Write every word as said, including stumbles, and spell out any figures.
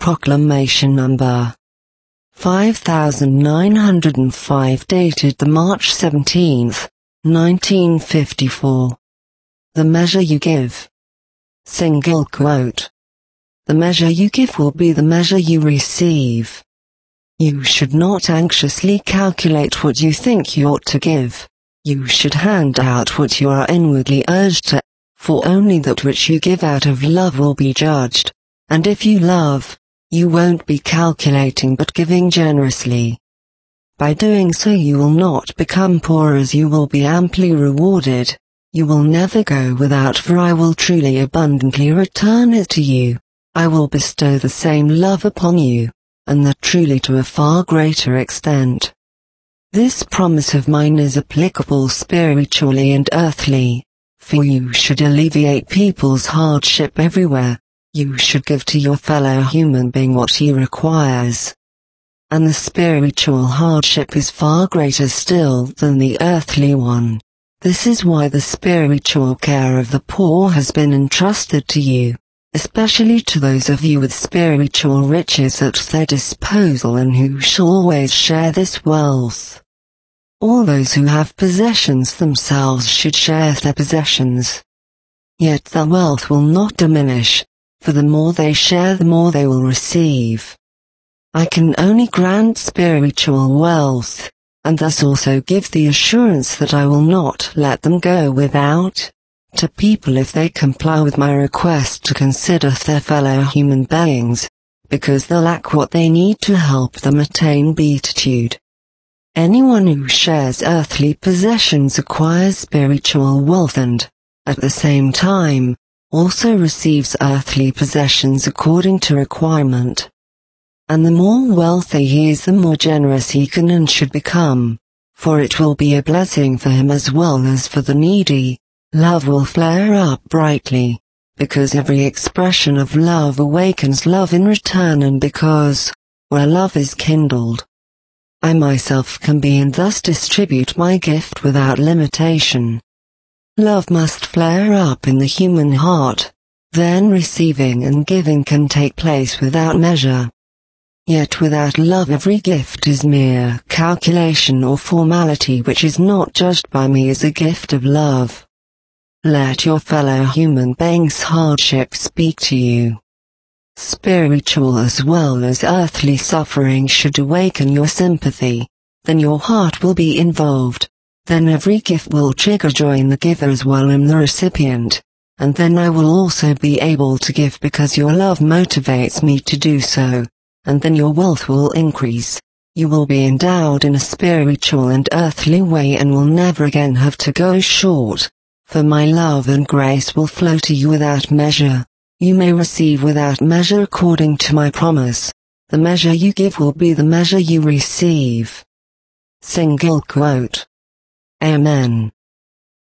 Proclamation number five thousand nine hundred five, dated the March seventeenth, nineteen fifty-four. The measure you give. Single quote. The measure you give will be the measure you receive. You should not anxiously calculate what you think you ought to give. You should hand out what you are inwardly urged to, for only that which you give out of love will be judged. And if you love, you won't be calculating but giving generously. By doing so you will not become poor, as you will be amply rewarded. You will never go without, for I will truly abundantly return it to you. I will bestow the same love upon you, and that truly to a far greater extent. This promise of mine is applicable spiritually and earthly, for you should alleviate people's hardship everywhere. You should give to your fellow human being what he requires. And the spiritual hardship is far greater still than the earthly one. This is why the spiritual care of the poor has been entrusted to you, especially to those of you with spiritual riches at their disposal and who shall always share this wealth. All those who have possessions themselves should share their possessions. Yet their wealth will not diminish, for the more they share the more they will receive. I can only grant spiritual wealth, and thus also give the assurance that I will not let them go without, to people if they comply with my request to consider their fellow human beings, because they lack what they need to help them attain beatitude. Anyone who shares earthly possessions acquires spiritual wealth and, at the same time, also receives earthly possessions according to requirement. And the more wealthy he is, the more generous he can and should become, for it will be a blessing for him as well as for the needy. Love will flare up brightly, because every expression of love awakens love in return, and because, where love is kindled, I myself can be and thus distribute my gift without limitation. Love must flare up in the human heart, then receiving and giving can take place without measure. Yet without love every gift is mere calculation or formality which is not judged by me as a gift of love. Let your fellow human beings' hardship speak to you. Spiritual as well as earthly suffering should awaken your sympathy, then your heart will be involved. Then every gift will trigger joy in the giver as well in the recipient, and then I will also be able to give because your love motivates me to do so, and then your wealth will increase. You will be endowed in a spiritual and earthly way and will never again have to go short, for my love and grace will flow to you without measure. You may receive without measure according to my promise. The measure you give will be the measure you receive. Single quote. Amen.